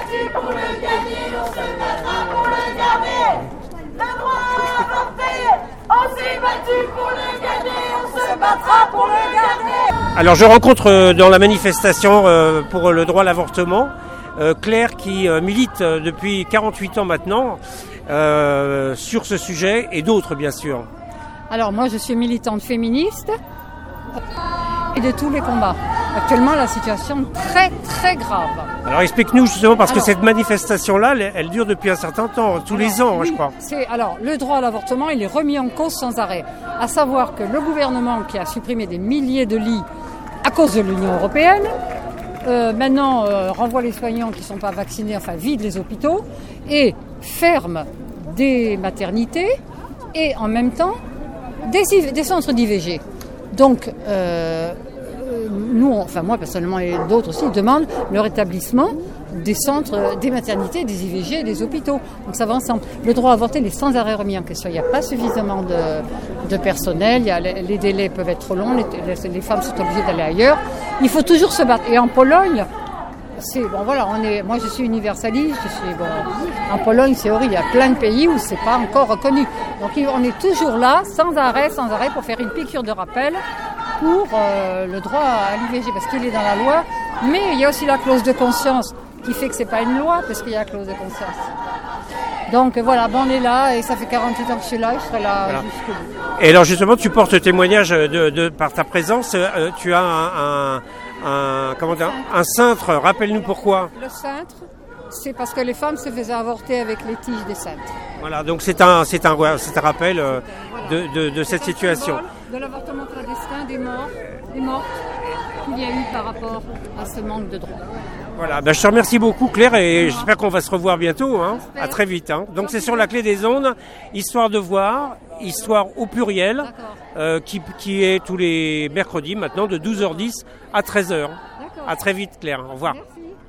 battu pour le gagner, on se battra pour le garder. Le droit à avorter, on s'est battu pour le gagner, on se battra pour le garder. Alors je rencontre dans la manifestation pour le droit à l'avortement Claire qui milite depuis 48 ans maintenant sur ce sujet et d'autres bien sûr. Alors moi je suis militante féministe et de tous les combats. Actuellement la situation est très très grave. Alors explique-nous justement parce que cette manifestation-là, elle dure depuis un certain temps, tous les ans oui, je crois. Alors le droit à l'avortement il est remis en cause sans arrêt. À savoir que le gouvernement qui a supprimé des milliers de lits à cause de l'Union européenne, maintenant renvoie les soignants qui ne sont pas vaccinés, enfin vide les hôpitaux et ferme des maternités et en même temps des centres d'IVG. Donc nous, enfin moi personnellement et d'autres aussi, demandent le rétablissement des centres, des maternités, des IVG et des hôpitaux. Donc ça va ensemble. Le droit à avorter il est sans arrêt remis en question. Il n'y a pas suffisamment de personnel, les délais peuvent être trop longs, les femmes sont obligées d'aller ailleurs. Il faut toujours se battre. Et en Pologne, moi je suis universaliste, en Pologne c'est horrible, il y a plein de pays où c'est pas encore reconnu. Donc on est toujours là, sans arrêt, pour faire une piqûre de rappel pour le droit à l'IVG, parce qu'il est dans la loi, mais il y a aussi la clause de conscience qui fait que c'est pas une loi, parce qu'il y a la clause de conscience. Donc voilà, on est là, et ça fait 48 ans que je suis là, et je serai là jusqu'au bout. Et alors justement, tu portes témoignage par ta présence, tu as un cintre, rappelle-nous pourquoi. Le cintre, c'est parce que les femmes se faisaient avorter avec les tiges des cintres. Voilà, donc c'est un rappel de cette situation. De l'avortement clandestin, des morts qu'il y a eu par rapport à ce manque de droits. Voilà, je te remercie beaucoup Claire et j'espère qu'on va se revoir bientôt, à très vite. Donc c'est sur la clé des ondes, Histoire de voir, Histoire au pluriel, qui est tous les mercredis maintenant de 12h10 à 13h. À très vite Claire, au revoir. Merci.